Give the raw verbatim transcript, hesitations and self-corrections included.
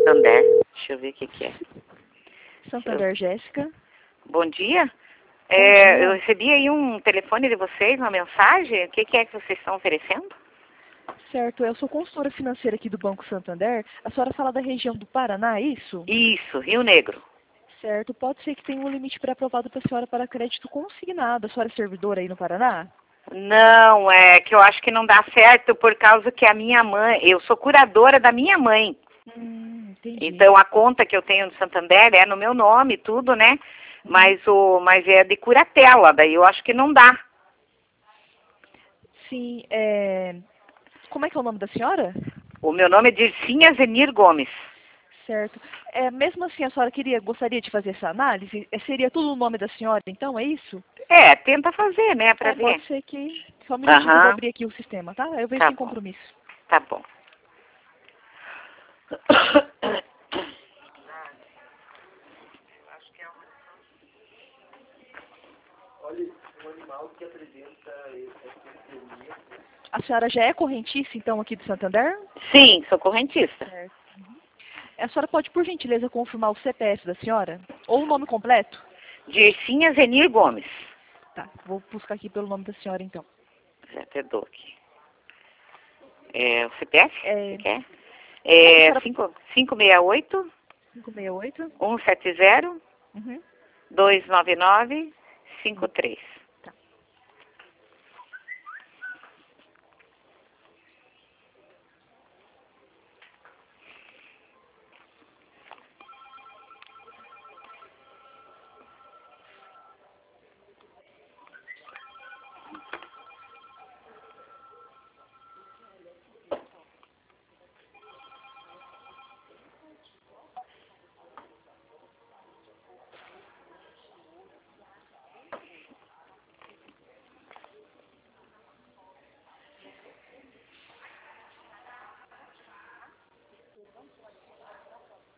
Santander. Deixa eu ver o que que é. Santander, Jéssica. Bom dia. Bom É, dia. eu recebi aí um telefone de vocês, uma mensagem. O que que é que vocês estão oferecendo? Certo, eu sou consultora financeira aqui do Banco Santander. A senhora fala da região do Paraná, é isso? Isso, Rio Negro. Certo, pode ser que tenha um limite pré-aprovado para a senhora para crédito consignado. A senhora é servidora aí no Paraná? Não, é que eu acho que não dá certo por causa que a minha mãe, eu sou curadora da minha mãe. Hum, entendi. Então a conta que eu tenho no Santander é no meu nome, tudo, né? Uhum. Mas o, mas é de curatela, daí eu acho que não dá. Sim, é... como é que é o nome da senhora? O meu nome é Dircinha Zenir Gomes. Certo. É, mesmo assim, a senhora queria, gostaria de fazer essa análise? É, seria tudo o nome da senhora, então, é isso? É, tenta fazer, né, pra É, ver. pode ser que... Só um minutinho que eu vou Aham, abrir aqui o sistema, tá? Eu vejo tá sem bom, compromisso. tá bom. A senhora já é correntista, então, aqui do Santander? Sim, sou correntista. Certo. A senhora pode, por gentileza, confirmar o C P F da senhora? Ou o nome completo? Dircinha Zenir Gomes. Tá, vou buscar aqui pelo nome da senhora, então. Já até dou aqui. É, o C P F? É, Você quer? é, a É senhora... cinco seis oito, cinco seis oito? um sete zero, Uhum. dois nove nove, cinco três.